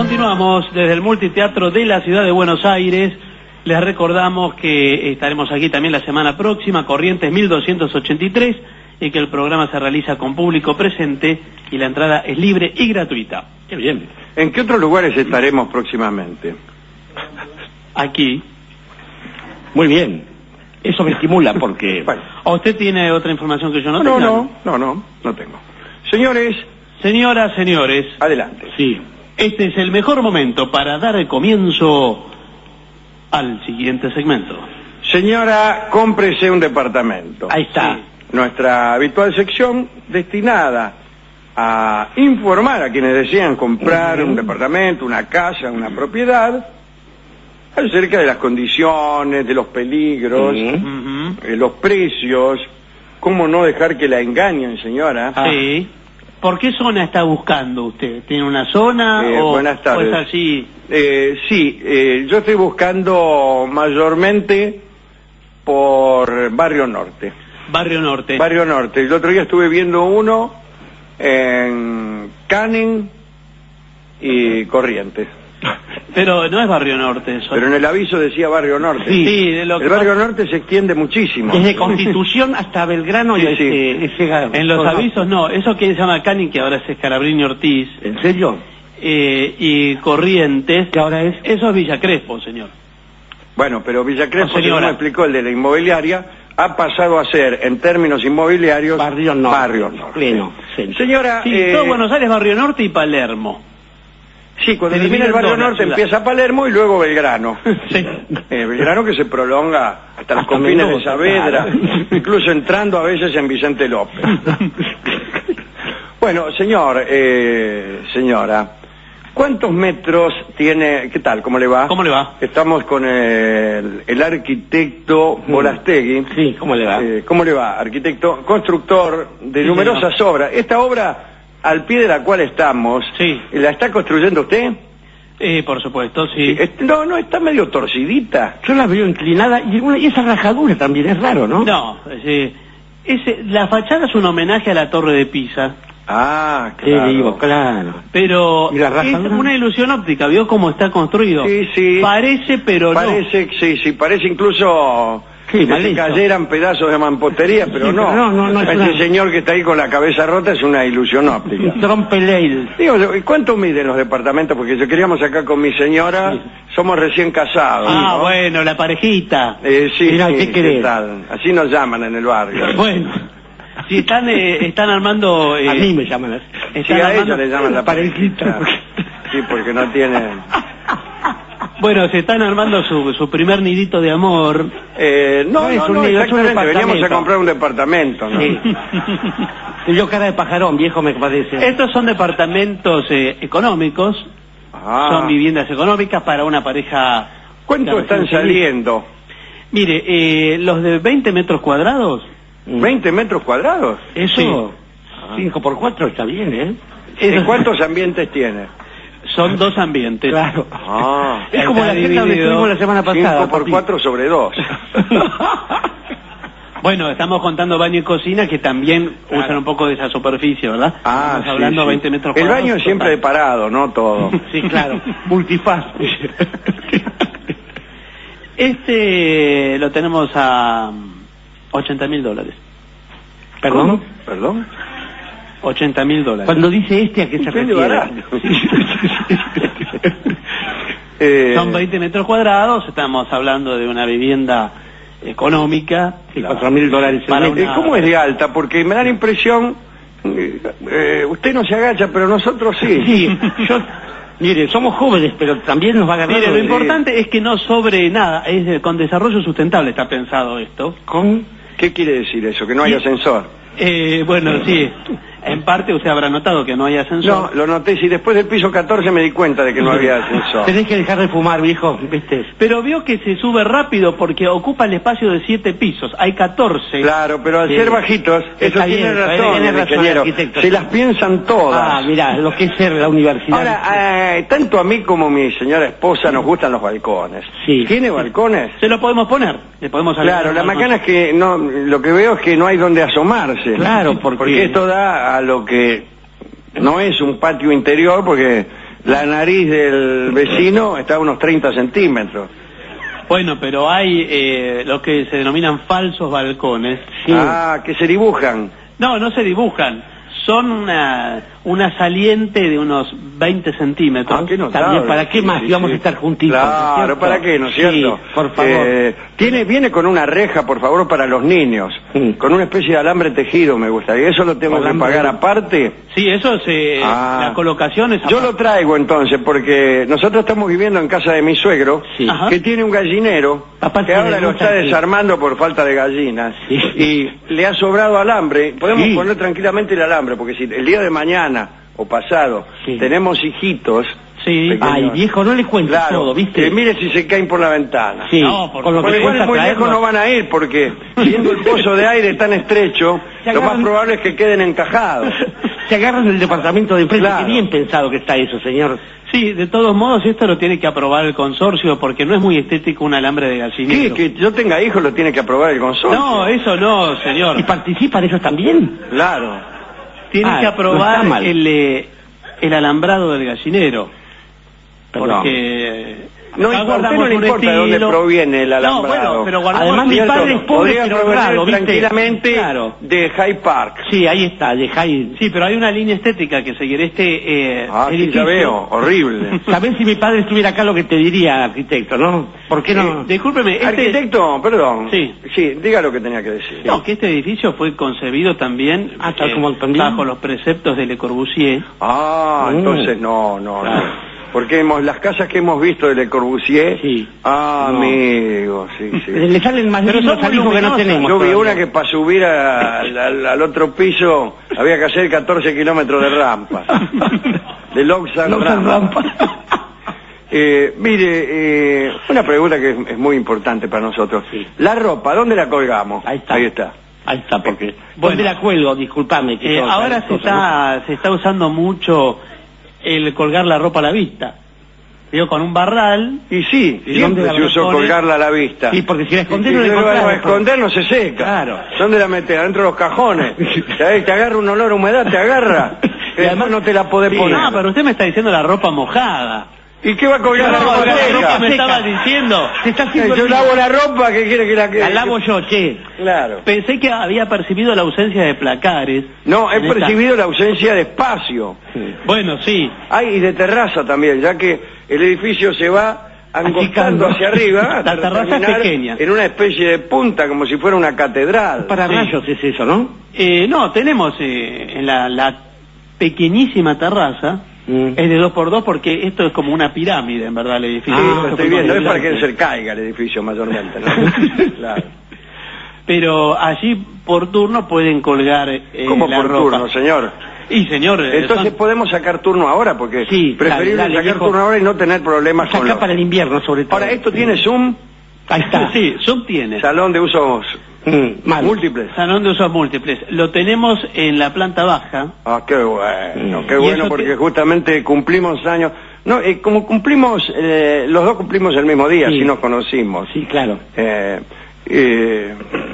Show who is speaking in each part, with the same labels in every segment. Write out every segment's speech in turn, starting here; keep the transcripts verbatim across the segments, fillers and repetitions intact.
Speaker 1: Continuamos desde el Multiteatro de la Ciudad de Buenos Aires. Les recordamos que estaremos aquí también la semana próxima, Corrientes mil doscientos ochenta y tres, y que el programa se realiza con público presente y la entrada es libre y gratuita.
Speaker 2: Qué bien. ¿En qué otros lugares estaremos próximamente?
Speaker 1: Aquí.
Speaker 3: Muy bien. Eso me estimula porque...
Speaker 2: Bueno.
Speaker 1: ¿O usted tiene otra información que yo no,
Speaker 2: no
Speaker 1: tenga?
Speaker 2: No, no, no, no tengo. Señores...
Speaker 1: Señoras, señores...
Speaker 2: Adelante.
Speaker 1: Sí. Este es el mejor momento para dar el comienzo al siguiente segmento.
Speaker 2: Señora, cómprese un departamento.
Speaker 3: Ahí está.
Speaker 2: Sí. Nuestra habitual sección destinada a informar a quienes desean comprar uh-huh. un departamento, una casa, una propiedad, acerca de las condiciones, de los peligros, uh-huh. eh, los precios, cómo no dejar que la engañen, señora.
Speaker 1: Sí. ¿Por qué zona está buscando usted? ¿Tiene una zona
Speaker 2: eh,
Speaker 1: o,
Speaker 2: buenas tardes.
Speaker 1: o es así?
Speaker 2: Eh, sí, eh, yo estoy buscando mayormente por Barrio Norte.
Speaker 1: Barrio Norte.
Speaker 2: Barrio Norte. El otro día estuve viendo uno en Canning y Corrientes.
Speaker 1: Pero no es Barrio Norte eso.
Speaker 2: Pero en el aviso decía Barrio Norte.
Speaker 1: Sí, sí, de lo
Speaker 2: el
Speaker 1: que
Speaker 2: Barrio
Speaker 1: pasa...
Speaker 2: Norte se extiende muchísimo.
Speaker 3: Desde Constitución hasta Belgrano
Speaker 2: sí,
Speaker 3: y
Speaker 2: sí.
Speaker 3: ese, ese...
Speaker 1: En los avisos no, eso que se llama Canning, que ahora es Scalabrini Ortiz.
Speaker 3: ¿En serio?
Speaker 1: Eh, y Corrientes,
Speaker 3: que ahora es...
Speaker 1: Eso es Villa Crespo, señor.
Speaker 2: Bueno, pero Villa Crespo,
Speaker 1: no,
Speaker 2: como me explicó el de la inmobiliaria, ha pasado a ser, en términos inmobiliarios,
Speaker 3: Barrio Norte.
Speaker 2: Barrio Norte.
Speaker 3: Pleno.
Speaker 2: Sí. Señora...
Speaker 1: Sí,
Speaker 2: eh...
Speaker 1: todo Buenos Aires, Barrio Norte y Palermo.
Speaker 2: Sí, cuando termina el Barrio Norte empieza Palermo y luego Belgrano.
Speaker 1: Sí.
Speaker 2: Eh, Belgrano que se prolonga hasta los
Speaker 3: hasta
Speaker 2: confines
Speaker 3: Mendoza,
Speaker 2: de Saavedra,
Speaker 3: claro.
Speaker 2: Incluso entrando a veces en Vicente López. Bueno, señor, eh, señora, ¿cuántos metros tiene? ¿Qué tal? ¿Cómo le va?
Speaker 1: ¿Cómo le va?
Speaker 2: Estamos con el, el arquitecto Bolastegui.
Speaker 3: Sí, ¿cómo le va?
Speaker 2: Eh, ¿Cómo le va? Arquitecto, constructor de
Speaker 1: sí,
Speaker 2: numerosas
Speaker 1: señor.
Speaker 2: obras. Esta obra al pie de la cual estamos,
Speaker 1: sí.
Speaker 2: ¿la está construyendo usted?
Speaker 1: Eh, por supuesto, sí.
Speaker 2: sí. No, no, está medio torcidita.
Speaker 3: Yo la veo inclinada y, una, y esa rajadura también es raro, ¿no?
Speaker 1: No, sí. Ese, la fachada es un homenaje a la Torre de Pisa.
Speaker 2: Ah, claro.
Speaker 3: Te digo, claro.
Speaker 1: Pero
Speaker 3: ¿Y la
Speaker 1: es
Speaker 3: rajadura?
Speaker 1: una ilusión óptica, ¿vio cómo está construido?
Speaker 2: Sí, sí.
Speaker 1: Parece, pero
Speaker 2: parece,
Speaker 1: no.
Speaker 2: Sí, sí, parece incluso...
Speaker 3: Sí,
Speaker 2: que se cayeran pedazos de mampostería, pero
Speaker 3: sí,
Speaker 2: no.
Speaker 3: Pero no, no, no
Speaker 2: Ese
Speaker 3: una...
Speaker 2: señor que está ahí con la cabeza rota es una ilusión óptica.
Speaker 3: Trompeleil.
Speaker 2: Digo, ¿y cuánto miden los departamentos? Porque yo queríamos acá con mi señora, sí. Somos recién casados.
Speaker 1: Ah,
Speaker 2: ¿no?
Speaker 1: bueno, la parejita.
Speaker 2: Eh, sí,
Speaker 3: Mirá,
Speaker 2: sí,
Speaker 3: ¿qué
Speaker 2: ¿qué
Speaker 3: querés?
Speaker 2: tal? Así nos llaman en el barrio.
Speaker 1: Bueno, si están, eh, están armando... Eh,
Speaker 3: a mí me llaman así.
Speaker 2: Sí,
Speaker 1: están
Speaker 2: a
Speaker 1: armando...
Speaker 2: ella le llaman la
Speaker 3: parejita.
Speaker 2: Sí, porque no tienen...
Speaker 1: Bueno, se están armando su, su primer nidito de amor.
Speaker 2: Eh, no,
Speaker 3: No,
Speaker 2: no,
Speaker 3: es un
Speaker 2: no,
Speaker 3: nido, es un
Speaker 2: exactamente, veníamos a
Speaker 3: departamento.
Speaker 2: comprar un departamento, ¿no?
Speaker 3: Sí. Y yo cara de pajarón, viejo, me parece.
Speaker 1: Estos son departamentos eh, económicos,
Speaker 2: Ah.
Speaker 1: son viviendas económicas para una pareja...
Speaker 2: ¿Cuánto están saliendo?
Speaker 1: Mire, eh, los de veinte metros cuadrados...
Speaker 2: ¿veinte metros cuadrados?
Speaker 3: Eso, cinco por cuatro está bien, ¿eh?
Speaker 2: ¿Y cuántos ambientes tiene?
Speaker 1: Son dos ambientes.
Speaker 3: Claro.
Speaker 2: Ah.
Speaker 3: Es como la celda donde estuvimos la semana pasada.
Speaker 2: cinco por cuatro sobre dos.
Speaker 1: Bueno, estamos contando baño y cocina que también claro. usan un poco de esa superficie, ¿verdad?
Speaker 2: Ah,
Speaker 1: estamos
Speaker 2: sí,
Speaker 1: hablando
Speaker 2: sí.
Speaker 1: veinte metros
Speaker 2: El
Speaker 1: cuadrados.
Speaker 2: baño es siempre de parado, no todo.
Speaker 3: Sí, claro. Multifaz.
Speaker 1: Este lo tenemos a ochenta mil dólares.
Speaker 3: ¿Perdón?
Speaker 2: ¿Cómo? ¿Perdón?
Speaker 1: ochenta mil dólares.
Speaker 3: Cuando dice este, ¿a qué se refiere?
Speaker 2: eh...
Speaker 1: Son veinte metros cuadrados, estamos hablando de una vivienda económica.
Speaker 3: Y cuatro mil dólares.
Speaker 1: Para
Speaker 2: Eh,
Speaker 1: una...
Speaker 2: ¿Cómo es de alta? Porque me da la impresión... Eh, eh, usted no se agacha, pero nosotros sí.
Speaker 3: Sí, yo... Mire, somos jóvenes, pero también nos va a ganar.
Speaker 1: Mire, lo
Speaker 2: Sí.
Speaker 1: importante es que no sobre nada, es de- con desarrollo sustentable está pensado esto.
Speaker 3: ¿Con?
Speaker 2: ¿Qué quiere decir eso? ¿Que no hay
Speaker 1: Sí.
Speaker 2: ascensor?
Speaker 1: Eh, bueno, sí, en parte usted habrá notado que no hay
Speaker 2: No,
Speaker 1: ascensor.
Speaker 2: lo noté. Si después del piso catorce me di cuenta de que no había ascensor.
Speaker 3: Tenés que dejar de fumar, viejo, ¿viste?
Speaker 1: Pero vio que se sube rápido porque ocupa el espacio de siete pisos, hay catorce.
Speaker 2: Claro, pero al
Speaker 3: Sí.
Speaker 2: ser bajitos, eso
Speaker 3: Está
Speaker 2: tiene
Speaker 3: bien,
Speaker 2: razón,
Speaker 3: tiene
Speaker 2: el
Speaker 3: razón,
Speaker 2: ingeniero.
Speaker 3: arquitecto.
Speaker 2: Se las piensan todas.
Speaker 3: Ah, mirá, lo que es ser la universidad.
Speaker 2: Ahora, eh, tanto a mí como a mi señora esposa nos gustan los balcones.
Speaker 3: Sí.
Speaker 2: ¿Tiene balcones?
Speaker 1: Se lo podemos poner, le podemos agregar
Speaker 2: Claro,
Speaker 1: un
Speaker 2: la
Speaker 1: balcón.
Speaker 2: macana es que no, lo que veo es que no hay donde asomarse.
Speaker 3: Claro, porque-
Speaker 2: porque esto da a lo que no es un patio interior, porque la nariz del vecino está a unos treinta centímetros.
Speaker 1: Bueno, pero hay eh, lo que se denominan falsos balcones.
Speaker 2: Sí. Ah, que se dibujan.
Speaker 1: No, no se dibujan. Son una, una saliente de unos veinte centímetros.
Speaker 2: Ah, qué notable.
Speaker 3: También, ¿para qué
Speaker 2: Sí,
Speaker 3: más
Speaker 2: sí,
Speaker 3: íbamos
Speaker 2: sí.
Speaker 3: a estar juntitos?
Speaker 2: Claro,
Speaker 3: ¿no es
Speaker 2: ¿para qué, no es cierto?
Speaker 3: Sí, por favor.
Speaker 2: Eh, tiene, viene con una reja, por favor, para los niños.
Speaker 3: Sí.
Speaker 2: Con una especie de alambre tejido, me gusta. ¿Y eso lo tengo
Speaker 3: Alambre.
Speaker 2: que pagar aparte?
Speaker 1: Sí, eso se...
Speaker 2: Ah.
Speaker 1: La colocación es...
Speaker 2: Yo lo traigo entonces, porque nosotros estamos viviendo en casa de mi suegro,
Speaker 3: Sí.
Speaker 1: Ajá.
Speaker 2: que tiene un gallinero,
Speaker 3: Papá
Speaker 2: que
Speaker 3: tiene
Speaker 2: ahora lo
Speaker 3: mucha
Speaker 2: está
Speaker 3: gente.
Speaker 2: desarmando por falta de gallinas,
Speaker 3: Sí.
Speaker 2: y le ha sobrado alambre. Podemos
Speaker 3: Sí.
Speaker 2: poner tranquilamente el alambre, porque si el día de mañana o pasado
Speaker 3: Sí.
Speaker 2: tenemos hijitos...
Speaker 1: Sí.
Speaker 2: pequeños,
Speaker 3: Ay, viejo, no le cuentes
Speaker 2: claro,
Speaker 3: todo, ¿viste?
Speaker 2: que mire si se caen por la ventana.
Speaker 3: Sí,
Speaker 1: No, por
Speaker 3: con lo
Speaker 2: Bueno,
Speaker 3: que
Speaker 2: igual
Speaker 3: cuesta
Speaker 2: muy lejos
Speaker 3: traerlos.
Speaker 2: no van a ir, porque siendo el pozo de aire tan estrecho,
Speaker 3: Se
Speaker 2: lo más
Speaker 3: agarran-
Speaker 2: probable es que queden encajados.
Speaker 3: Se agarran del departamento de enfrente.
Speaker 2: Claro.
Speaker 3: Qué bien pensado que está eso, señor.
Speaker 1: Sí, de todos modos esto lo tiene que aprobar el consorcio porque no es muy estético un alambre de
Speaker 2: ¿Qué?
Speaker 1: gallinero.
Speaker 2: Que yo tenga hijos lo tiene que aprobar el consorcio.
Speaker 1: No, eso no, señor.
Speaker 3: ¿Y participan ellos también?
Speaker 2: Claro.
Speaker 1: Tiene
Speaker 3: Ah,
Speaker 1: que
Speaker 3: no
Speaker 1: aprobar
Speaker 3: está mal.
Speaker 1: el, eh, el alambrado del gallinero.
Speaker 3: Perdón.
Speaker 1: Porque...
Speaker 2: No,
Speaker 1: acá
Speaker 2: a usted
Speaker 1: guardamos
Speaker 2: no le
Speaker 1: un
Speaker 2: importa de dónde
Speaker 1: estilo.
Speaker 2: proviene el alambrado.
Speaker 1: No, bueno, pero guardamos...
Speaker 3: Además, mi
Speaker 2: ¿Cierto?
Speaker 3: padre es pobre,
Speaker 2: Podría
Speaker 3: pero
Speaker 2: provenir
Speaker 3: honrado, ¿viste?
Speaker 2: tranquilamente
Speaker 3: Claro.
Speaker 2: de Hyde Park.
Speaker 3: Sí, ahí está, dejáis...
Speaker 1: Sí, pero hay una línea estética que seguir este eh,
Speaker 2: Ah, sí,
Speaker 1: edificio.
Speaker 2: ya veo, horrible.
Speaker 3: ¿Sabés si mi padre estuviera acá lo que te diría, arquitecto, no? ¿Por qué no?
Speaker 1: Eh, discúlpeme, este...
Speaker 2: Arquitecto, perdón.
Speaker 1: Sí.
Speaker 2: Sí, diga lo que tenía que decir.
Speaker 1: No, que este edificio fue concebido también
Speaker 3: Ah, tal
Speaker 1: eh,
Speaker 3: como entendí.
Speaker 1: bajo los preceptos de Le Corbusier.
Speaker 2: Ah,
Speaker 3: Mm.
Speaker 2: entonces no, no,
Speaker 3: Claro.
Speaker 2: no. Porque hemos, las casas que hemos visto de Le Corbusier,
Speaker 3: Sí.
Speaker 2: ah,
Speaker 3: No.
Speaker 2: amigo, sí, sí.
Speaker 3: Le salen más
Speaker 1: Pero
Speaker 3: lindos
Speaker 1: son
Speaker 3: al hijo que no
Speaker 1: luminosas.
Speaker 3: tenemos.
Speaker 2: Yo vi
Speaker 3: todavía.
Speaker 2: una que para subir a- al, al- al otro piso había que hacer catorce kilómetros de rampa. De Loxan
Speaker 3: Loxan
Speaker 2: rampa.
Speaker 3: rampa.
Speaker 2: Eh, mire, eh, una pregunta que es, es muy importante para nosotros.
Speaker 3: Sí.
Speaker 2: La ropa, ¿dónde la colgamos?
Speaker 3: Ahí está.
Speaker 2: Ahí está.
Speaker 3: Ahí está, porque...
Speaker 1: Bueno.
Speaker 3: ¿Dónde la cuelgo? Disculpame. que
Speaker 1: Eh,
Speaker 3: yo-
Speaker 1: ahora se
Speaker 3: cosa,
Speaker 1: está, se está usando mucho el colgar la ropa a la vista. Digo, con un barral.
Speaker 2: Y sí,
Speaker 3: ¿Y
Speaker 2: siempre
Speaker 3: dónde la
Speaker 2: se usó
Speaker 1: pone?
Speaker 2: colgarla a la vista.
Speaker 3: ¿no? Sí, porque si la escondés
Speaker 2: Y
Speaker 3: no la
Speaker 2: luego
Speaker 3: encontrás.
Speaker 2: a esconder no se seca.
Speaker 3: Claro.
Speaker 2: ¿Dónde la metes? Adentro de los cajones. ¿Sabés? Te agarra un olor a humedad, te agarra. Que
Speaker 3: Y
Speaker 2: además no te la podés
Speaker 1: Sí,
Speaker 2: poner.
Speaker 1: no, pero usted me está diciendo la ropa mojada.
Speaker 2: ¿Y qué va a colgar la
Speaker 1: No,
Speaker 2: ropa
Speaker 1: la
Speaker 2: seca?
Speaker 1: ropa me
Speaker 3: seca.
Speaker 1: estaba diciendo.
Speaker 3: Se está
Speaker 2: Eh,
Speaker 3: haciendo
Speaker 2: Yo
Speaker 3: el-
Speaker 2: lavo la ropa, ¿qué quiere que la que
Speaker 3: La lavo yo, che.
Speaker 2: Claro.
Speaker 1: Pensé que había percibido la ausencia de placares.
Speaker 2: No, he
Speaker 1: en esta-
Speaker 2: percibido la ausencia de espacio.
Speaker 1: Bueno, sí.
Speaker 2: Ay, y de terraza también, ya que el edificio se va angostando
Speaker 3: Achicando.
Speaker 2: hacia arriba.
Speaker 1: La
Speaker 2: hasta
Speaker 1: terraza es
Speaker 2: terminar
Speaker 1: pequeña.
Speaker 2: En una especie de punta, como si fuera una catedral.
Speaker 3: Para
Speaker 1: Sí.
Speaker 3: rayos es eso, ¿no?
Speaker 1: Eh, no, tenemos eh, en la, la pequeñísima terraza,
Speaker 3: Mm.
Speaker 1: es de dos por dos porque esto es como una pirámide, en verdad, el edificio.
Speaker 2: Sí,
Speaker 3: Ah,
Speaker 2: lo
Speaker 1: Esto
Speaker 2: estoy
Speaker 1: fue
Speaker 2: viendo, es para que
Speaker 1: considerado.
Speaker 2: se caiga el edificio mayormente, ¿no? Claro.
Speaker 1: Pero allí por turno pueden colgar eh,
Speaker 2: ¿Cómo
Speaker 1: la
Speaker 2: por
Speaker 1: ropa.
Speaker 2: turno, señor?
Speaker 1: Y señor, eh,
Speaker 2: Entonces
Speaker 1: son-
Speaker 2: podemos sacar turno ahora, porque
Speaker 3: Sí,
Speaker 2: preferible
Speaker 3: dale, dale,
Speaker 2: sacar
Speaker 3: viejo.
Speaker 2: turno ahora y no tener problemas con
Speaker 3: Acá
Speaker 2: los...
Speaker 3: para el invierno, sobre todo.
Speaker 2: Ahora, ¿esto tiene Zoom?
Speaker 3: Ahí está.
Speaker 1: sí, Zoom tiene.
Speaker 2: Salón de usos
Speaker 3: Mm, mal.
Speaker 2: múltiples.
Speaker 1: Salón de usos múltiples. Lo tenemos en la planta baja.
Speaker 2: Ah, qué bueno, qué
Speaker 1: Y
Speaker 2: bueno,
Speaker 1: eso
Speaker 2: porque
Speaker 1: que-
Speaker 2: justamente cumplimos años... No, eh, como cumplimos, eh, los dos cumplimos el mismo día,
Speaker 3: Sí.
Speaker 2: si nos conocimos.
Speaker 3: Sí, claro.
Speaker 2: Eh, eh,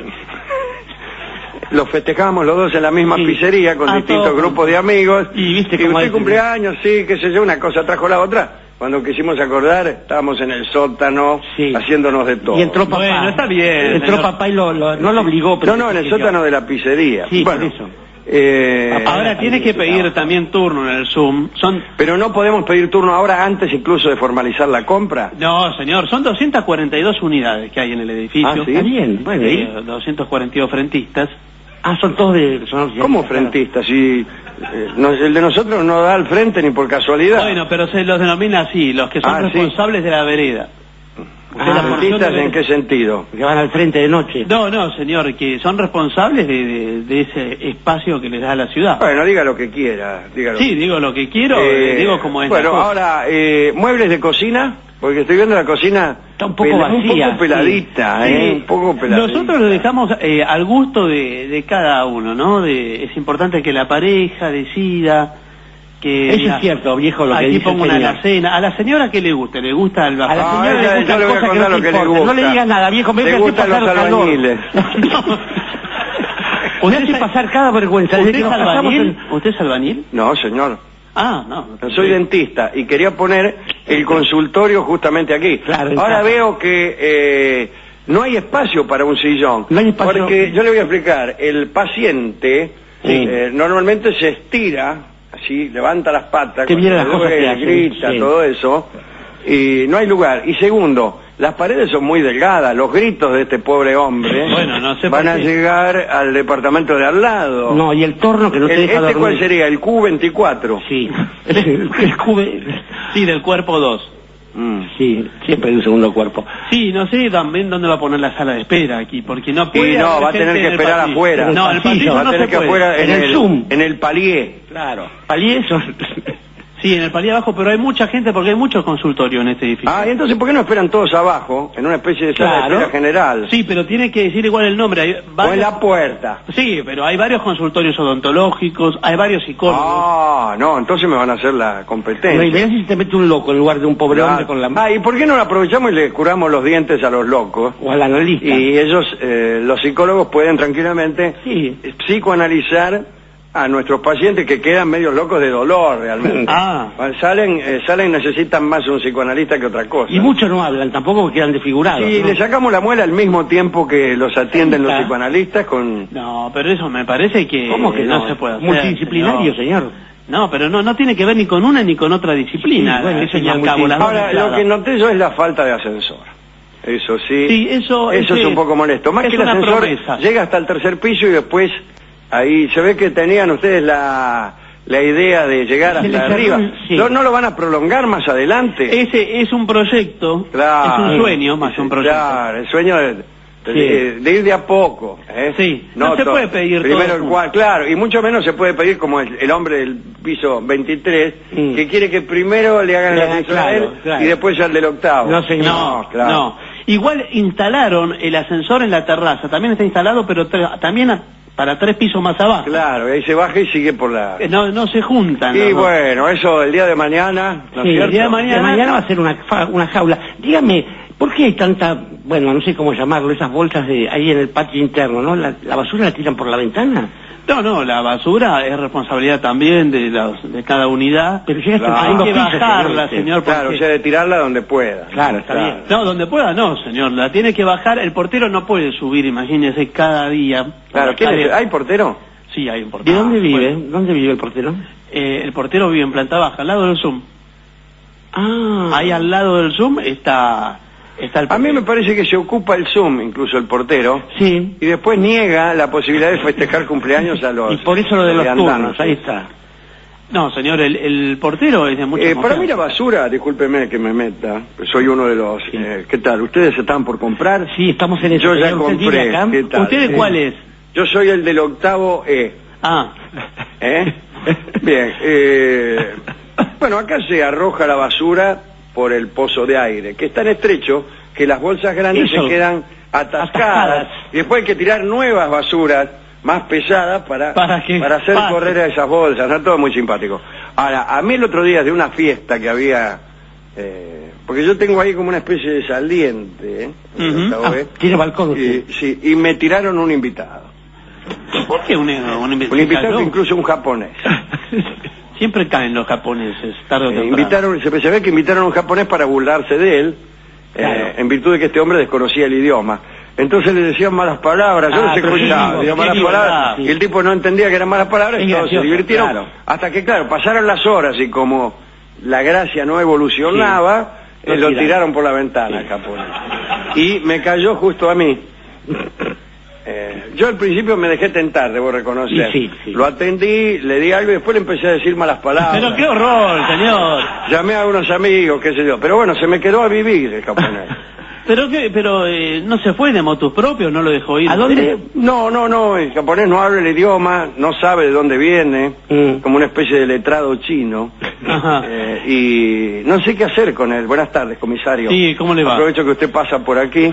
Speaker 2: los festejamos los dos en la misma
Speaker 3: Sí.
Speaker 2: pizzería con
Speaker 1: Ah,
Speaker 2: distintos
Speaker 1: todo.
Speaker 2: grupos de amigos.
Speaker 3: Y viste
Speaker 2: y
Speaker 3: cómo
Speaker 2: usted
Speaker 3: es,
Speaker 2: cumpleaños, sí, qué sé yo, una cosa trajo la otra. Cuando quisimos acordar, estábamos en el sótano,
Speaker 3: Sí.
Speaker 2: haciéndonos de todo.
Speaker 3: Y entró papá.
Speaker 1: Bueno, está bien,
Speaker 3: Entró
Speaker 1: señor.
Speaker 3: papá y lo, lo- no lo obligó. Pero
Speaker 2: No, no, en el
Speaker 3: qué sé yo.
Speaker 2: sótano de la pizzería.
Speaker 3: Sí,
Speaker 2: bueno,
Speaker 3: por eso.
Speaker 2: eh,
Speaker 1: Ahora tiene que pedir también turno en el Zoom. Son
Speaker 2: pero no podemos pedir turno ahora antes incluso de formalizar la compra.
Speaker 1: No, señor, son doscientas cuarenta y dos unidades que hay en el edificio.
Speaker 2: Ah, ¿sí?
Speaker 3: Está bien, bueno.
Speaker 1: Eh,
Speaker 3: ¿y?
Speaker 1: doscientos cuarenta y dos frentistas.
Speaker 3: Ah, son todos de... Son
Speaker 2: ¿Cómo frentista? Si eh, no- el de nosotros no da al frente ni por casualidad.
Speaker 1: Bueno, pero se los denomina así, los que son
Speaker 2: Ah, sí.
Speaker 1: responsables de la vereda.
Speaker 3: Ah,
Speaker 1: De la porción
Speaker 2: ¿Frentistas
Speaker 1: de-
Speaker 2: en qué sentido?
Speaker 3: Que van al frente de noche.
Speaker 1: No, no, señor, que son responsables de, de- de ese espacio que les da la ciudad.
Speaker 2: Bueno, diga lo que quiera. Dígalo.
Speaker 1: Sí, digo lo que quiero,
Speaker 2: Eh,
Speaker 1: eh, digo como es.
Speaker 2: Bueno,
Speaker 1: la cosa.
Speaker 2: ahora, eh, muebles de cocina, porque estoy viendo la cocina
Speaker 3: Está un poco
Speaker 2: pela-
Speaker 3: vacía,
Speaker 2: un poco peladita,
Speaker 1: Sí.
Speaker 2: ¿eh? Un poco peladita.
Speaker 1: Nosotros lo dejamos eh, al gusto de, de cada uno, ¿no? De, es importante que la pareja decida que...
Speaker 3: Eso
Speaker 1: mira,
Speaker 3: es cierto, viejo, lo que
Speaker 1: aquí
Speaker 3: dice
Speaker 1: pongo
Speaker 3: el
Speaker 1: una
Speaker 3: señor.
Speaker 1: alacena. A la señora que le guste, le gusta el
Speaker 3: A la
Speaker 1: bajón.
Speaker 2: Ah,
Speaker 3: señora
Speaker 2: ella-
Speaker 3: le
Speaker 2: yo
Speaker 3: gustan
Speaker 2: le voy a
Speaker 3: cosas que
Speaker 2: contar
Speaker 3: no
Speaker 2: lo
Speaker 3: te
Speaker 2: que le
Speaker 3: importan. No le
Speaker 2: gusta.
Speaker 3: digas nada, viejo, me
Speaker 2: Le
Speaker 3: hace
Speaker 2: gustan
Speaker 3: pasar
Speaker 2: los
Speaker 3: calor.
Speaker 2: albañiles.
Speaker 3: Usted hace pasar cada vergüenza. Desde
Speaker 1: ¿Usted
Speaker 3: que
Speaker 1: es
Speaker 3: nos casamos
Speaker 1: albañil?
Speaker 3: en-
Speaker 1: ¿Usted es albañil?
Speaker 2: No, señor.
Speaker 1: Ah, no.
Speaker 2: No soy dentista y quería poner el consultorio justamente aquí.
Speaker 3: Claro,
Speaker 2: Ahora
Speaker 3: claro.
Speaker 2: veo que eh, no hay espacio para un sillón.
Speaker 3: No hay espacio.
Speaker 2: Porque yo le voy a explicar, el paciente
Speaker 3: Sí.
Speaker 2: eh, normalmente se estira, así, levanta las patas,
Speaker 3: Que
Speaker 2: cuando
Speaker 3: viene las
Speaker 2: le
Speaker 3: cosas que
Speaker 2: duele,
Speaker 3: hacen,
Speaker 2: grita,
Speaker 3: sí.
Speaker 2: todo eso, y no hay lugar. Y segundo, las paredes son muy delgadas, los gritos de este pobre hombre
Speaker 1: Bueno, no sé
Speaker 2: van
Speaker 1: por
Speaker 2: a
Speaker 1: qué.
Speaker 2: llegar al departamento de al lado.
Speaker 3: No, y el torno que no te
Speaker 2: El-
Speaker 3: deja
Speaker 2: ¿Este
Speaker 3: dormir.
Speaker 2: cuál sería? ¿El Q veinticuatro?
Speaker 3: Sí. El, el cube...
Speaker 1: Sí, del cuerpo dos.
Speaker 2: Mm.
Speaker 3: Sí, siempre hay un segundo cuerpo.
Speaker 1: Sí, no sé también dónde va a poner la sala de espera aquí, porque no puede...
Speaker 2: Y no,
Speaker 1: haber
Speaker 2: va a tener
Speaker 1: gente
Speaker 2: que
Speaker 1: en el
Speaker 2: esperar
Speaker 1: pasillo.
Speaker 2: afuera.
Speaker 1: No, el
Speaker 3: pasillo,
Speaker 1: pasillo
Speaker 2: Va a
Speaker 1: no
Speaker 2: tener
Speaker 1: se
Speaker 2: que
Speaker 1: puede.
Speaker 2: afuera en,
Speaker 3: En el
Speaker 2: el
Speaker 3: Zoom.
Speaker 2: en el palier.
Speaker 3: Claro. Palier son...
Speaker 1: Sí, en el palier abajo, pero hay mucha gente porque hay muchos consultorios en este edificio.
Speaker 2: Ah, y entonces ¿por qué no esperan todos abajo, en una especie de sala
Speaker 3: Claro.
Speaker 2: de espera general?
Speaker 1: Sí, pero tiene que decir igual el nombre. Hay
Speaker 2: O en
Speaker 1: varios-
Speaker 2: la puerta.
Speaker 1: Sí, pero hay varios consultorios odontológicos, hay varios psicólogos.
Speaker 2: Ah, no, entonces me van a hacer la
Speaker 3: No,
Speaker 2: competencia.
Speaker 3: y verás si se te mete un loco en lugar de un pobre
Speaker 2: Claro.
Speaker 3: hombre con la...
Speaker 2: Ah, ¿y por qué no lo aprovechamos y le curamos los dientes a los locos?
Speaker 3: O al analista.
Speaker 2: Y ellos, eh, los psicólogos, pueden tranquilamente
Speaker 3: Sí.
Speaker 2: eh, psicoanalizar a nuestros pacientes que quedan medio locos de dolor realmente.
Speaker 1: Ah.
Speaker 2: Cuando Salen, eh, salen necesitan más un psicoanalista que otra cosa.
Speaker 3: Y muchos no hablan, tampoco porque quedan desfigurados.
Speaker 2: Sí,
Speaker 3: ¿no?
Speaker 2: le sacamos la muela al mismo tiempo que los atienden los
Speaker 3: Ah.
Speaker 2: psicoanalistas con...
Speaker 1: No, pero eso me parece que,
Speaker 3: ¿Cómo que no?
Speaker 1: se puede hacer.
Speaker 3: Multidisciplinario, señor.
Speaker 1: No, pero no, no tiene que ver ni con una ni con otra disciplina.
Speaker 3: Sí, bueno,
Speaker 1: al
Speaker 3: eso
Speaker 1: fin y
Speaker 3: es
Speaker 1: al
Speaker 3: muy
Speaker 1: cabo, las dos
Speaker 2: Ahora, lo
Speaker 1: mezcladas.
Speaker 2: que noté yo es la falta de ascensor. Eso sí.
Speaker 1: Sí, eso-
Speaker 2: Eso
Speaker 1: ese-
Speaker 2: es un poco molesto. Más
Speaker 1: es
Speaker 2: que el
Speaker 1: una
Speaker 2: ascensor
Speaker 1: promesa.
Speaker 2: llega hasta el tercer piso y después ahí se ve que tenían ustedes la, la idea de llegar
Speaker 3: Se
Speaker 2: hasta
Speaker 3: les
Speaker 2: arriba.
Speaker 3: cerró, sí.
Speaker 2: ¿No, ¿No lo van a prolongar más adelante?
Speaker 1: Ese es un proyecto,
Speaker 2: Claro.
Speaker 1: es un sueño más que un proyecto.
Speaker 2: Claro, el sueño de, de-
Speaker 3: Sí.
Speaker 2: de ir de a poco. ¿eh?
Speaker 1: Sí, no se
Speaker 2: to-
Speaker 1: puede pedir
Speaker 2: primero
Speaker 1: todo
Speaker 2: el
Speaker 1: junto.
Speaker 2: cual, claro, y mucho menos se puede pedir como el, el hombre del piso veintitrés,
Speaker 3: Mm.
Speaker 2: que quiere que primero le hagan
Speaker 3: Le
Speaker 2: la
Speaker 3: hagan,
Speaker 2: ascensor a
Speaker 3: claro,
Speaker 2: él
Speaker 3: claro.
Speaker 2: y después al del octavo.
Speaker 3: No, señor.
Speaker 1: No,
Speaker 2: claro.
Speaker 1: no. Igual instalaron el ascensor en la terraza, también está instalado, pero tre- también a- para tres pisos más abajo.
Speaker 2: Claro, ahí se baja y sigue por la...
Speaker 1: Eh, No, no se juntan.
Speaker 2: Y
Speaker 1: los dos.
Speaker 2: bueno, eso el día de mañana, ¿no es
Speaker 3: Sí,
Speaker 2: cierto?
Speaker 1: el día de mañana-
Speaker 3: De mañana va a ser una, fa- una jaula. Dígame, ¿por qué hay tanta, bueno, no sé cómo llamarlo, esas bolsas de ahí en el patio interno, ¿no? ¿La, la basura la tiran por la ventana?
Speaker 1: No, no, la basura es responsabilidad también de, los- de cada unidad.
Speaker 3: Pero llega hasta el
Speaker 2: Claro.
Speaker 3: segundo
Speaker 1: Hay que
Speaker 3: piso,
Speaker 1: bajarla,
Speaker 3: señor.
Speaker 1: señor.
Speaker 2: Claro, o
Speaker 1: porque-
Speaker 2: sea, de tirarla donde pueda.
Speaker 3: Claro, está bien.
Speaker 1: No, donde pueda no, señor. La tiene que bajar. El portero no puede subir, imagínese, cada día.
Speaker 2: Claro,
Speaker 1: por
Speaker 2: ¿quién
Speaker 1: la
Speaker 2: es?
Speaker 1: escalera.
Speaker 2: ¿Hay portero?
Speaker 1: Sí, hay un
Speaker 3: ¿De
Speaker 1: portero.
Speaker 3: dónde vive?
Speaker 1: Bueno,
Speaker 3: ¿Dónde vive el portero?
Speaker 1: eh, el portero vive en planta baja, al lado del Zoom.
Speaker 3: Ah.
Speaker 1: Ahí al lado del Zoom está, está el
Speaker 2: A mí
Speaker 1: portero.
Speaker 2: me parece que se ocupa el Zoom, incluso el portero,
Speaker 3: Sí.
Speaker 2: y después niega la posibilidad de festejar cumpleaños a los...
Speaker 3: Y por eso lo de los
Speaker 2: viandantes.
Speaker 3: turnos, ahí está.
Speaker 1: No, señor, el, el portero es de mucha
Speaker 2: Eh, para
Speaker 1: confianza.
Speaker 2: mí la basura, discúlpeme que me meta, soy uno de los... eh, ¿Qué tal? ¿Ustedes están por comprar?
Speaker 3: Sí, estamos en eso.
Speaker 2: Yo ya
Speaker 3: señor. ¿Usted
Speaker 2: compré.
Speaker 3: vive acá?
Speaker 2: ¿Qué tal?
Speaker 1: ¿Usted
Speaker 2: Sí.
Speaker 1: cuál es?
Speaker 2: Yo soy el del octavo E.
Speaker 1: Ah,
Speaker 2: ¿Eh? Bien. eh, bueno, acá se arroja la basura por el pozo de aire, que es tan estrecho que las bolsas grandes
Speaker 3: Eso.
Speaker 2: se quedan atascadas.
Speaker 3: Atascadas.
Speaker 2: Y después hay que tirar nuevas basuras más pesadas para,
Speaker 1: Para que
Speaker 2: hacer
Speaker 1: pase.
Speaker 2: correr a esas bolsas. ¿No? Todo muy simpático. Ahora, a mí el otro día de una fiesta que había... eh, porque yo tengo ahí como una especie de saliente, ¿eh? El
Speaker 1: Ujú.
Speaker 2: octavo
Speaker 3: Ah,
Speaker 2: E.
Speaker 3: tiene balcón usted.
Speaker 2: Y, sí, y me tiraron un invitado.
Speaker 1: ¿por qué un, un
Speaker 2: Un
Speaker 1: invitado?
Speaker 2: invitado que incluso un japonés.
Speaker 1: Siempre caen los japoneses, tarde o
Speaker 2: Eh,
Speaker 1: temprano.
Speaker 2: invitaron, se, se ve que invitaron a un japonés para burlarse de él, eh,
Speaker 3: Claro.
Speaker 2: en virtud de que este hombre desconocía el idioma. Entonces le decían malas palabras, yo
Speaker 3: Ah,
Speaker 2: les
Speaker 3: pero
Speaker 2: escuchaba,
Speaker 3: sí,
Speaker 2: decía
Speaker 3: qué
Speaker 2: malas
Speaker 1: libertad,
Speaker 2: palabras,
Speaker 3: sí.
Speaker 2: y el tipo no entendía que eran malas palabras,
Speaker 3: Es
Speaker 2: y todos se
Speaker 3: gracioso,
Speaker 2: divirtieron,
Speaker 3: claro.
Speaker 2: hasta que, claro, pasaron las horas y como la gracia no evolucionaba,
Speaker 3: Sí,
Speaker 2: eh,
Speaker 3: lo
Speaker 2: lo
Speaker 3: tiraron.
Speaker 2: tiraron por la ventana el japonés. Y me cayó justo a mí. Eh, yo al principio me dejé tentar, debo reconocer.
Speaker 3: Y sí, sí.
Speaker 2: Lo atendí, le di algo y después le empecé a decir malas palabras.
Speaker 1: Pero qué horror, señor.
Speaker 2: Llamé a unos amigos, qué sé yo. Pero bueno, se me quedó a vivir el japonés.
Speaker 1: Pero qué, pero eh, no se fue de motus propios, no lo dejó ir.
Speaker 3: ¿A dónde?
Speaker 2: No, no, no, el japonés no habla el idioma, no sabe de dónde viene,
Speaker 3: Mm.
Speaker 2: como una especie de letrado chino.
Speaker 1: Ajá.
Speaker 2: Eh, y no sé qué hacer con él. Buenas tardes, comisario.
Speaker 1: Sí, ¿cómo le va?
Speaker 2: Aprovecho que usted pasa por aquí.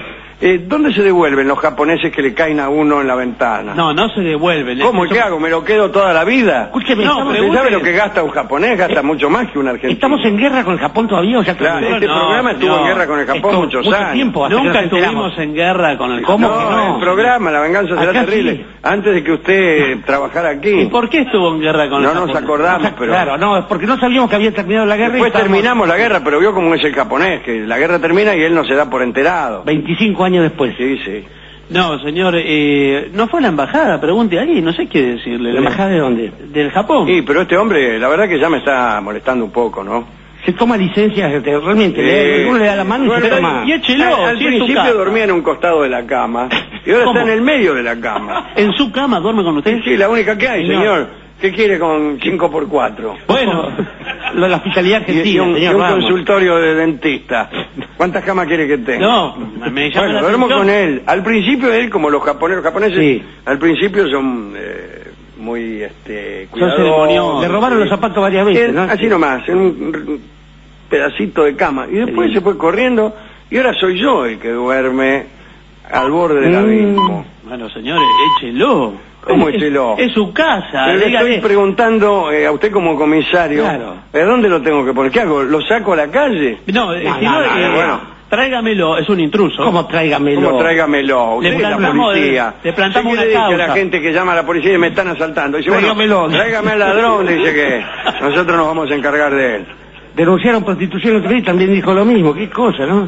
Speaker 2: Eh, ¿Dónde se devuelven los japoneses que le caen a uno en la ventana?
Speaker 1: No, no se devuelven.
Speaker 2: ¿Cómo?
Speaker 1: Eso-
Speaker 2: ¿Qué hago? ¿Me lo quedo toda la vida?
Speaker 3: Escúcheme,
Speaker 1: No,
Speaker 3: estamos,
Speaker 1: pero
Speaker 2: ¿Usted sabe
Speaker 1: pregunte-
Speaker 2: lo que gasta un japonés? Gasta
Speaker 3: Eh,
Speaker 2: mucho más que un argentino.
Speaker 3: ¿estamos en guerra con el Japón todavía o ya
Speaker 2: Claro,
Speaker 3: terminó?
Speaker 2: este
Speaker 1: No,
Speaker 2: programa estuvo en
Speaker 1: señor.
Speaker 2: guerra con el Japón
Speaker 3: Esto-
Speaker 2: muchos
Speaker 3: mucho
Speaker 2: años.
Speaker 3: tiempo. hasta que
Speaker 1: Nunca
Speaker 3: nos enteramos.
Speaker 1: estuvimos en guerra con el
Speaker 3: ¿Cómo
Speaker 2: no,
Speaker 3: que no?
Speaker 2: el programa, la venganza será
Speaker 3: Acá
Speaker 2: terrible.
Speaker 3: sí.
Speaker 2: Antes de que usted trabajara aquí.
Speaker 1: ¿Y por qué estuvo en guerra con
Speaker 2: No
Speaker 1: el
Speaker 2: nos
Speaker 1: Japón?
Speaker 2: acordamos,
Speaker 3: O sea,
Speaker 2: pero...
Speaker 3: Claro, no, es porque no sabíamos que había terminado la guerra. y
Speaker 2: Después
Speaker 3: estábamos
Speaker 2: terminamos la guerra, pero vio cómo es el japonés, que la guerra termina y él no se da por enterado.
Speaker 3: veinticinco años después.
Speaker 2: Sí, sí.
Speaker 1: No, señor, eh, no fue la embajada, pregunte ahí, no sé qué decirle.
Speaker 3: ¿La embajada de dónde?
Speaker 1: Del Japón.
Speaker 2: Sí, pero este hombre, la verdad que ya me está molestando un poco, ¿no?
Speaker 3: Se toma licencias, este, realmente,
Speaker 2: Eh,
Speaker 3: le, uno le da la mano y
Speaker 2: bueno,
Speaker 3: se toma...
Speaker 1: y échelo,
Speaker 2: Al, al
Speaker 1: si es su
Speaker 2: principio
Speaker 1: casa.
Speaker 2: dormía en un costado de la cama y ahora
Speaker 1: ¿Cómo?
Speaker 2: está en el medio de la cama.
Speaker 1: ¿En su cama duerme con usted?
Speaker 2: Sí, sí, la única que hay,
Speaker 3: Señor.
Speaker 2: señor. ¿Qué quiere con cinco por cuatro?
Speaker 1: Bueno,
Speaker 3: Lo de la hospitalidad
Speaker 2: Y, y
Speaker 3: argentina,
Speaker 2: un, y
Speaker 3: señor
Speaker 2: un
Speaker 3: Ramos.
Speaker 2: consultorio de dentista. ¿Cuántas camas quiere que tenga?
Speaker 1: no, me llama
Speaker 2: Bueno,
Speaker 1: la
Speaker 2: duermo
Speaker 1: atención.
Speaker 2: con él. Al principio él, como los japoneses, los japoneses
Speaker 3: Sí.
Speaker 2: al principio son eh, muy este, cuidadosos.
Speaker 1: ceremoniosos.
Speaker 3: Le robaron los zapatos varias veces,
Speaker 2: Él,
Speaker 3: ¿no?
Speaker 2: Así
Speaker 3: Sí.
Speaker 2: nomás, en un pedacito de cama. Y después
Speaker 3: Sí.
Speaker 2: se fue corriendo y ahora soy yo el que duerme al borde del
Speaker 3: Mm.
Speaker 2: abismo.
Speaker 1: Bueno, señores, échelo.
Speaker 2: ¿Cómo
Speaker 1: Es-
Speaker 2: échelo?
Speaker 1: Es su casa,
Speaker 2: Pero le
Speaker 1: dígale.
Speaker 2: estoy preguntando eh, a usted como comisario,
Speaker 3: Claro.
Speaker 2: ¿de dónde lo tengo que poner? ¿Qué hago? ¿Lo saco a la calle?
Speaker 1: No, eh,
Speaker 3: No,
Speaker 1: si
Speaker 3: no,
Speaker 1: no,
Speaker 3: no,
Speaker 1: eh,
Speaker 2: bueno.
Speaker 1: tráigamelo, es un intruso.
Speaker 3: ¿Cómo tráigamelo?
Speaker 2: ¿Cómo tráigamelo? Usted
Speaker 1: Le
Speaker 2: es la
Speaker 1: plantamos-
Speaker 2: policía.
Speaker 1: le plantamos
Speaker 2: ¿Qué
Speaker 1: una
Speaker 2: quiere decir a la
Speaker 1: causa?
Speaker 2: gente que llama a la policía y me están asaltando? Dice, bueno,
Speaker 3: Tráigamelo.
Speaker 2: tráigame al ladrón, dice que nosotros nos vamos a encargar de él.
Speaker 3: Denunciaron prostitución otro día y también dijo lo mismo. Qué cosa, ¿no?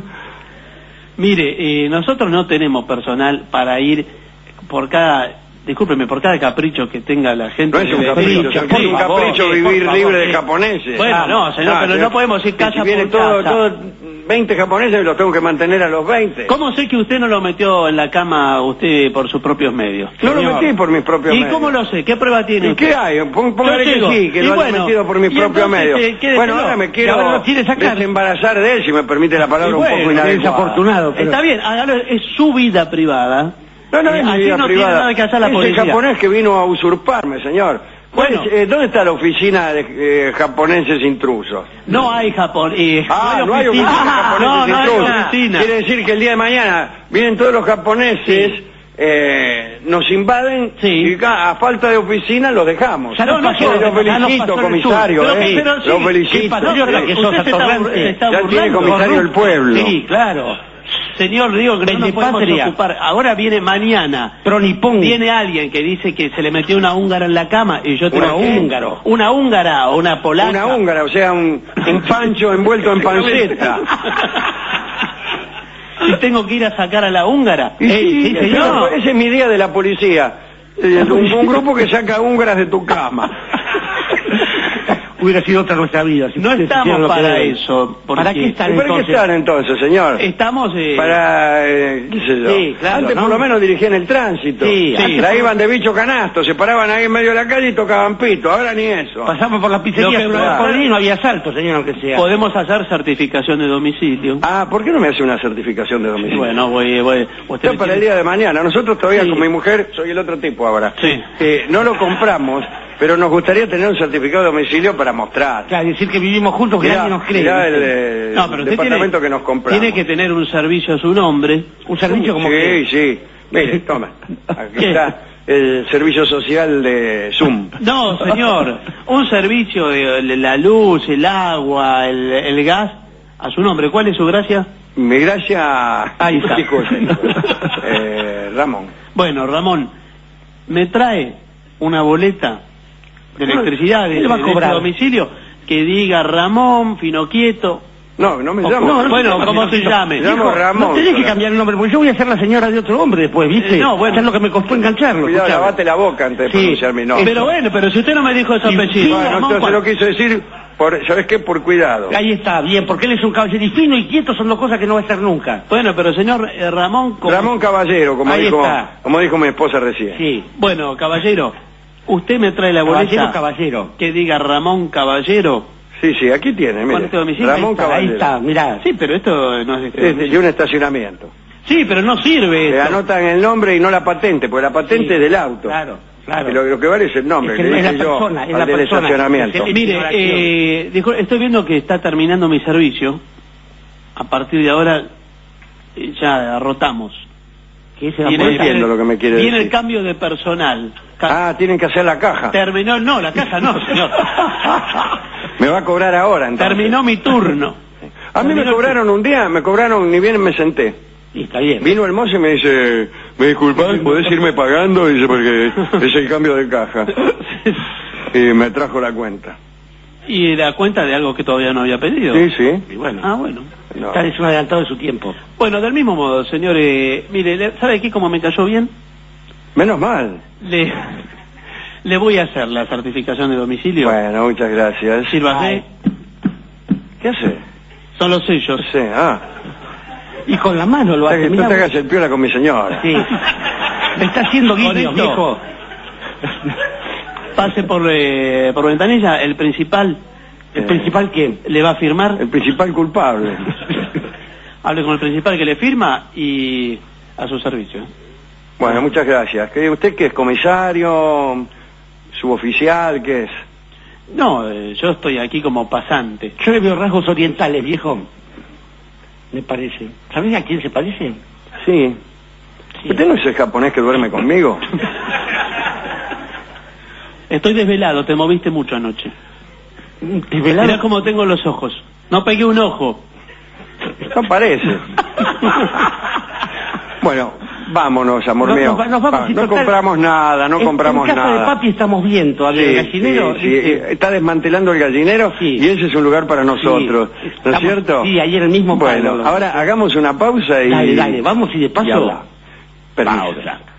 Speaker 1: Mire, eh, nosotros no tenemos personal para ir por cada, discúlpeme, por cada capricho que tenga la gente.
Speaker 2: No es un
Speaker 1: de-
Speaker 2: capricho,
Speaker 3: capricho,
Speaker 2: es
Speaker 3: por
Speaker 2: un
Speaker 3: favor,
Speaker 2: capricho
Speaker 1: sí,
Speaker 2: vivir
Speaker 1: por favor,
Speaker 2: libre de
Speaker 1: sí.
Speaker 2: japoneses.
Speaker 1: Bueno, no, señor,
Speaker 2: Ah,
Speaker 1: pero
Speaker 2: sí.
Speaker 1: no podemos ir
Speaker 2: Que
Speaker 1: casa
Speaker 2: si vienen
Speaker 1: por
Speaker 2: todo,
Speaker 1: casa.
Speaker 2: todo veinte japoneses, los tengo que mantener a los veinte.
Speaker 1: ¿Cómo sé que usted no lo metió en la cama usted por sus propios medios?
Speaker 2: No lo
Speaker 1: Señor.
Speaker 2: metí por mis propios
Speaker 1: ¿Y
Speaker 2: medios.
Speaker 1: cómo lo sé? ¿Qué prueba tiene
Speaker 2: ¿Y
Speaker 1: usted?
Speaker 2: qué hay? Pon- Póngale
Speaker 1: Yo
Speaker 2: que
Speaker 1: digo,
Speaker 2: sí, que
Speaker 1: y
Speaker 2: lo haya
Speaker 1: bueno,
Speaker 2: metido por mis
Speaker 1: y
Speaker 2: propios
Speaker 1: entonces,
Speaker 2: medios.
Speaker 1: eh, quédeselo.
Speaker 2: Bueno, ahora me
Speaker 3: Y
Speaker 2: quiero
Speaker 3: ahora lo quiere sacar.
Speaker 2: desembarazar de él, si me permite la palabra
Speaker 1: Y
Speaker 2: un
Speaker 1: bueno,
Speaker 2: poco
Speaker 1: qué
Speaker 2: inadecuada.
Speaker 3: desafortunado. pero-
Speaker 1: Está bien, hágalo, es su vida privada.
Speaker 2: No, no,
Speaker 1: Eh,
Speaker 2: es mi
Speaker 1: aquí
Speaker 2: vida
Speaker 1: no
Speaker 2: privada.
Speaker 1: tiene nada que hacer la
Speaker 2: es
Speaker 1: policía.
Speaker 2: el japonés que vino a usurparme, señor.
Speaker 1: Bueno.
Speaker 2: ¿Cuál es, eh, ¿Dónde está la oficina de eh, japoneses intrusos?
Speaker 1: No hay Japón. eh,
Speaker 2: Ah, no hay oficina de
Speaker 1: Ah,
Speaker 2: japoneses
Speaker 1: no, no hay
Speaker 2: intrusos.
Speaker 1: oficina.
Speaker 2: Quiere decir que el día de mañana vienen todos los japoneses, eh, nos invaden
Speaker 1: Sí.
Speaker 2: y ca- a falta de oficina los dejamos.
Speaker 3: Ya
Speaker 1: no
Speaker 2: Los
Speaker 1: pasó,
Speaker 2: felicito,
Speaker 3: ya no pasó en el
Speaker 2: comisario,
Speaker 1: sur.
Speaker 2: eh.
Speaker 1: Pero- pero sí,
Speaker 2: los
Speaker 1: qué
Speaker 2: felicito.
Speaker 3: patriota que sos,
Speaker 1: Usted se está,
Speaker 3: atorrante.
Speaker 1: bur- se está
Speaker 2: Ya tiene
Speaker 1: burlando.
Speaker 2: comisario del pueblo.
Speaker 3: Sí, claro.
Speaker 1: Señor, digo que no nos podemos
Speaker 3: Vendepatria.
Speaker 1: ocupar. Ahora viene mañana.
Speaker 3: Pero nipón.
Speaker 1: Viene alguien que dice que se le metió una húngara en la cama y yo tengo
Speaker 2: ¿Una
Speaker 1: que-
Speaker 2: húngaro?
Speaker 1: Una húngara o una polaca.
Speaker 2: Una húngara, o sea, un, un pancho envuelto en panceta.
Speaker 1: Y tengo que ir a sacar a la húngara.
Speaker 2: Y
Speaker 1: Eh,
Speaker 2: sí,
Speaker 1: sí,
Speaker 2: ese,
Speaker 1: señor.
Speaker 2: ese es mi día de la policía. Eh, un, un grupo que saca húngaras de tu cama.
Speaker 3: Hubiera sido otra nuestra vida. si
Speaker 1: No
Speaker 3: ustedes hicieran
Speaker 1: estamos
Speaker 3: lo que
Speaker 1: para
Speaker 3: deben.
Speaker 1: eso. porque-
Speaker 3: ¿Para qué están
Speaker 2: ¿Y para qué
Speaker 3: entonces?
Speaker 2: están entonces, señor?
Speaker 1: Estamos... eh,
Speaker 2: Para, eh, qué sé yo.
Speaker 3: Sí, claro,
Speaker 2: Antes
Speaker 3: ¿no?
Speaker 2: por lo menos dirigían el tránsito.
Speaker 3: Sí,
Speaker 1: Sí.
Speaker 3: antes
Speaker 2: La
Speaker 3: por-
Speaker 2: iban de bicho canasto, se paraban ahí en medio de la calle y tocaban pito. Ahora ni eso.
Speaker 3: Pasamos por la pizzería,
Speaker 1: Lo que-
Speaker 3: pero
Speaker 1: claro.
Speaker 3: por ahí no había asalto, señor, aunque sea.
Speaker 1: podemos hacer certificación de domicilio.
Speaker 2: Ah, ¿por qué no me hace una certificación de domicilio?
Speaker 1: Bueno, voy... voy usted
Speaker 2: Yo
Speaker 1: me
Speaker 2: para el
Speaker 1: tiene-
Speaker 2: día de mañana. Nosotros todavía
Speaker 1: Sí.
Speaker 2: con mi mujer, soy el otro tipo ahora.
Speaker 1: Sí.
Speaker 2: Eh, no lo compramos, pero nos gustaría tener un certificado de domicilio para mostrar.
Speaker 3: Claro, decir que vivimos juntos, que
Speaker 2: Mirá,
Speaker 3: nadie nos cree.
Speaker 2: mirá el,
Speaker 3: ¿viste?
Speaker 2: eh,
Speaker 1: No, pero usted
Speaker 2: departamento
Speaker 1: tiene,
Speaker 2: que nos compramos.
Speaker 1: tiene que tener un servicio a su nombre.
Speaker 3: Un servicio como
Speaker 2: Sí,
Speaker 3: que...
Speaker 2: sí. Mire, toma. Aquí
Speaker 1: ¿Qué?
Speaker 2: está el servicio social de Zoom.
Speaker 1: No, señor, un servicio de la luz, el agua, el, el gas, a su nombre. ¿Cuál es su gracia?
Speaker 2: Mi gracia...
Speaker 1: Ahí está.
Speaker 2: Disculpe. Eh, Ramón.
Speaker 1: Bueno, Ramón, me trae una boleta de electricidad de,
Speaker 3: ¿Qué le va a
Speaker 1: de este
Speaker 3: cobrar?
Speaker 1: domicilio que diga Ramón Finoquieto.
Speaker 2: No, no me
Speaker 1: O-
Speaker 2: llamo.
Speaker 1: no, no, bueno,
Speaker 3: llama
Speaker 1: ¿cómo se
Speaker 3: Finoquieto.
Speaker 1: llame?
Speaker 2: Me llamo
Speaker 3: Hijo,
Speaker 2: Ramón.
Speaker 3: No tenés que
Speaker 2: Ramón.
Speaker 3: cambiar el nombre, porque yo voy a ser la señora de otro hombre después, ¿viste?
Speaker 1: Eh, no, bueno.
Speaker 3: Ya es lo que me costó engancharlo.
Speaker 2: Cuidado,
Speaker 3: escuchame.
Speaker 2: lavate la boca antes de
Speaker 3: Sí.
Speaker 2: pronunciar mi nombre.
Speaker 1: Pero bueno, pero si usted no me dijo su
Speaker 3: Y-
Speaker 1: apellido.
Speaker 2: Bueno,
Speaker 1: Ramón,
Speaker 2: entonces
Speaker 1: ¿cuál?
Speaker 2: lo quiso decir, por, ¿sabes qué? Por cuidado.
Speaker 3: Ahí está, bien, porque él es un caballero y fino y quieto son dos cosas que no va a estar nunca.
Speaker 1: Bueno, pero señor eh, Ramón... como-
Speaker 2: Ramón Caballero, como
Speaker 3: Ahí
Speaker 2: dijo,
Speaker 3: está.
Speaker 2: como dijo mi esposa recién.
Speaker 3: Sí.
Speaker 1: Bueno, caballero, usted me trae la boleta
Speaker 3: Caballero, caballero.
Speaker 1: que diga Ramón Caballero.
Speaker 2: Sí, sí, aquí tiene, mire.
Speaker 1: ¿Cuánto domicilio?
Speaker 2: Ramón
Speaker 3: Ahí está,
Speaker 2: Caballero.
Speaker 3: ahí está, mirá.
Speaker 1: Sí, pero esto no es este
Speaker 2: Este, y un estacionamiento.
Speaker 1: Sí, pero no sirve
Speaker 2: Le
Speaker 1: esto.
Speaker 2: anotan el nombre y no la patente, porque la patente
Speaker 3: Sí,
Speaker 2: es del auto.
Speaker 3: Claro, claro.
Speaker 2: Y lo, lo que vale es el nombre,
Speaker 3: Es que
Speaker 2: le
Speaker 3: no es
Speaker 2: dije
Speaker 3: la
Speaker 2: yo
Speaker 3: persona, es
Speaker 2: al
Speaker 3: la
Speaker 2: del
Speaker 3: persona.
Speaker 2: estacionamiento.
Speaker 3: Es el-
Speaker 1: Mire,
Speaker 3: ignoración.
Speaker 1: eh, discul- estoy viendo que está terminando mi servicio. A partir de ahora eh, ya rotamos.
Speaker 3: ¿Qué se va a
Speaker 1: Viene,
Speaker 2: No
Speaker 3: poner?
Speaker 2: entiendo lo que me quiere
Speaker 1: viene
Speaker 2: decir.
Speaker 1: el cambio de personal. Ca-
Speaker 2: Ah, tienen que hacer la caja.
Speaker 1: Terminó, no, la caja no, señor.
Speaker 2: Me va a cobrar ahora, entonces.
Speaker 1: Terminó mi turno.
Speaker 2: A mí me
Speaker 1: Terminó-
Speaker 2: cobraron un día, me cobraron, ni bien me senté.
Speaker 3: Sí, está bien.
Speaker 2: Vino el mozo y me dice, me disculpas, ¿podés irme pagando? Dice, porque es el cambio de caja. Y me trajo la cuenta.
Speaker 1: Y da cuenta de algo que todavía no había pedido.
Speaker 2: Sí, sí.
Speaker 3: Y bueno,
Speaker 1: Ah, bueno.
Speaker 2: No.
Speaker 3: está es un adelantado de su tiempo.
Speaker 1: Bueno, del mismo modo, señor, eh, mire, le- ¿sabe aquí cómo me cayó bien?
Speaker 2: Menos mal.
Speaker 1: Le, le voy a hacer la certificación de domicilio.
Speaker 2: Bueno, muchas gracias.
Speaker 1: Sírvase.
Speaker 3: Ay.
Speaker 2: ¿Qué hace?
Speaker 1: Son los sellos.
Speaker 2: Sí, ah.
Speaker 3: Y con la mano lo
Speaker 2: No
Speaker 3: hace.
Speaker 2: te, no
Speaker 3: mirá
Speaker 2: te
Speaker 3: vos.
Speaker 2: hagas el piola con mi señora.
Speaker 3: Sí. Me está haciendo guiños,
Speaker 1: Con esto.
Speaker 3: viejo.
Speaker 1: Pase por, eh, por ventanilla, el principal
Speaker 3: ¿El principal quién?
Speaker 1: le va a firmar.
Speaker 2: El principal culpable.
Speaker 1: Hable con el principal que le firma y a su servicio.
Speaker 2: Bueno, muchas gracias. ¿Qué- ¿Usted qué es? ¿Comisario? ¿Suboficial? ¿Qué es?
Speaker 1: No, eh, yo estoy aquí como pasante.
Speaker 3: Yo le veo rasgos orientales, viejo. Me parece. ¿Sabés a quién se parece?
Speaker 2: Sí.
Speaker 3: Sí.
Speaker 2: ¿Usted no es el japonés que duerme conmigo?
Speaker 1: Estoy desvelado, te moviste mucho anoche.
Speaker 3: Desvelado.
Speaker 1: Mirá cómo tengo los ojos. No pegué un ojo.
Speaker 2: No parece. Bueno, vámonos, amor
Speaker 3: No,
Speaker 2: mío.
Speaker 3: nos- nos vamos
Speaker 2: Ah,
Speaker 3: y
Speaker 2: no
Speaker 3: total-
Speaker 2: compramos nada, no
Speaker 3: En-
Speaker 2: compramos
Speaker 3: en casa
Speaker 2: nada.
Speaker 3: de papi estamos bien todavía.
Speaker 2: Sí,
Speaker 3: El gallinero.
Speaker 2: sí, sí,
Speaker 3: ¿viste?
Speaker 2: está desmantelando el gallinero
Speaker 3: Sí.
Speaker 2: y ese es un lugar para nosotros,
Speaker 3: Sí,
Speaker 2: ¿no es
Speaker 3: estamos-
Speaker 2: cierto?
Speaker 3: sí, ayer el mismo
Speaker 2: Bueno,
Speaker 3: palo.
Speaker 2: ahora hagamos una pausa y...
Speaker 3: Dale, dale, vamos y de paso.
Speaker 2: y habla. Permiso.
Speaker 3: Pausa.